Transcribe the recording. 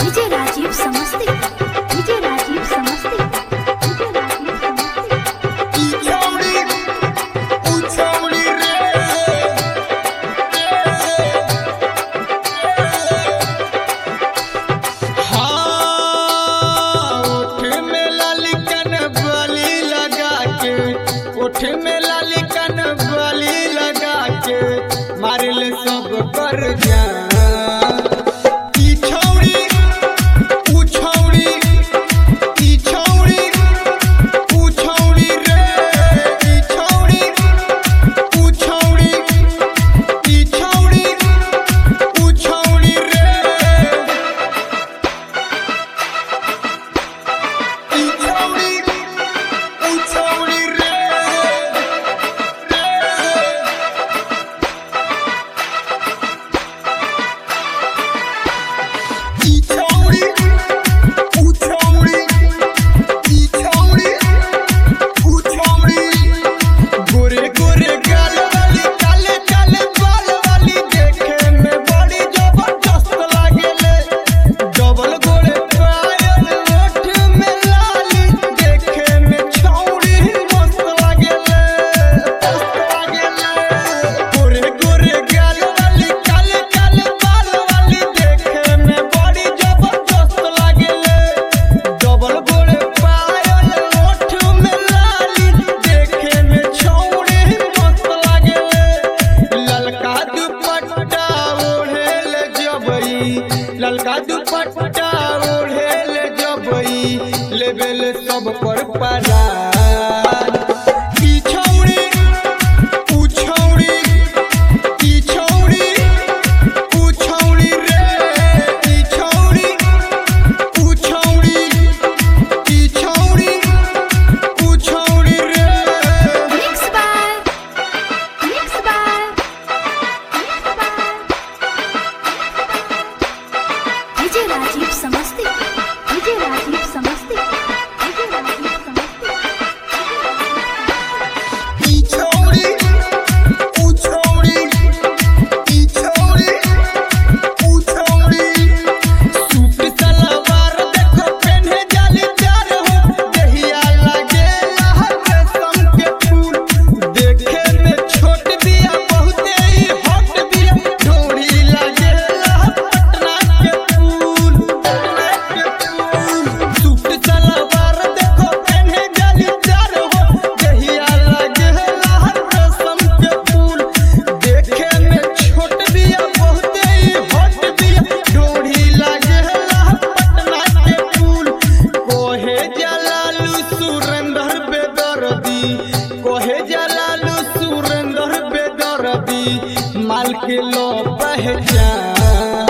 DJ Rajiv Samastipur, DJ Rajiv Samastipur, DJ Rajiv Samastipur. ई छौड़ी ऊ छौड़ी रे हाँ ओठ में लाली कन बाली लगा के ओठ में लाली कन बाली लगा के मारे ले सब कर जा ललका दुपट्टा ओढ़ेल जबई लेबेल सब पर परा DJ Rajiv Samastipur, DJ Rajiv Samastipur, DJ Rajiv Samastipur. ई छौड़ी ऊ छौड़ी ई छौड़ी ऊ छौड़ी सूट सलवार देखो पहने जाली चार हो दहिया लागे रेशम के फूल देखे में छोट बिया बहुते ही हॉट बिया ढोरी लागे पटना के फूल सूट सलवार देखो पहने जाली चार हो दहिया लागे रेशम के फूल देखे में छोट बिया बहुते ही हॉट बिया ढोरी लागे पटना के फूल कोहे जलालू सुरेंद्र बेदर्दी कोहे जलालू सुरेंद्र बेदर्दी माल के लो पहचान।